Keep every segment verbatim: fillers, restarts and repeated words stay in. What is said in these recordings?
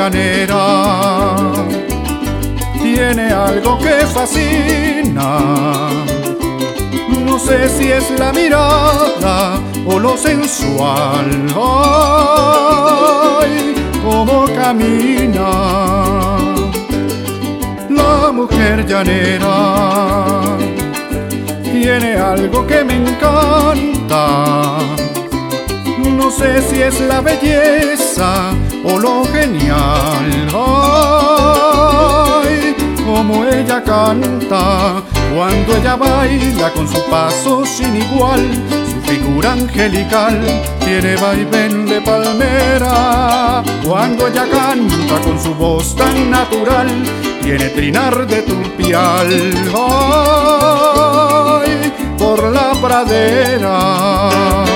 llanera tiene algo que fascina. No sé si es la mirada o lo sensual. Ay, cómo camina la mujer llanera. Tiene algo que me encanta. No sé si es la belleza o lo genial. Ay, como ella canta cuando ella baila con su paso sin igual. Su figura angelical tiene vaivén de palmera. Cuando ella canta con su voz tan natural, tiene trinar de turpial. Ay, por la pradera.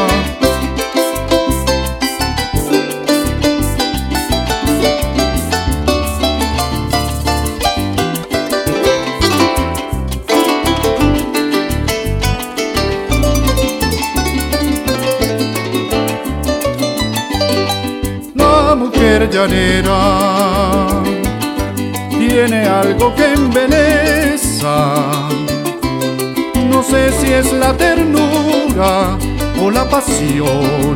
La mujer llanera tiene algo que embeleza. No sé si es la ternura o la pasión.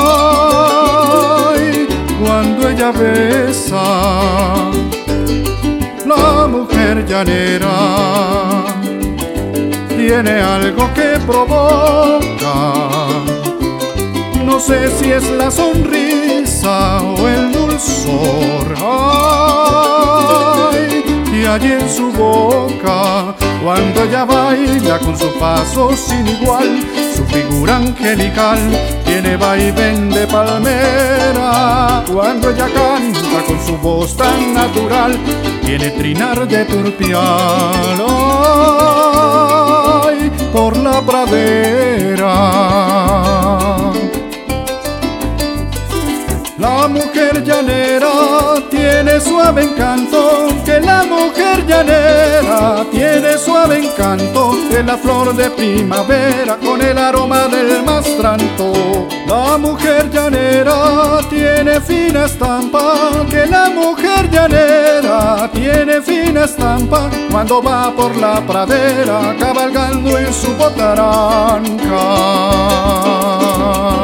Ay, cuando ella besa, la mujer llanera tiene algo que provoca. No sé si es la sonrisa o el dulzor. Ay, que hay en su boca cuando ella baila con su paso sin igual. Su figura angelical tiene vaivén de palmera. Cuando ella canta con su voz tan natural, tiene trinar de turpial. Ay, por la pradera. La mujer llanera tiene suave encanto, que la mujer llanera tiene suave encanto, de la flor de primavera con el aroma del mastranto. La mujer llanera tiene fina estampa, que la mujer llanera tiene fina estampa, cuando va por la pradera cabalgando en su botaranca.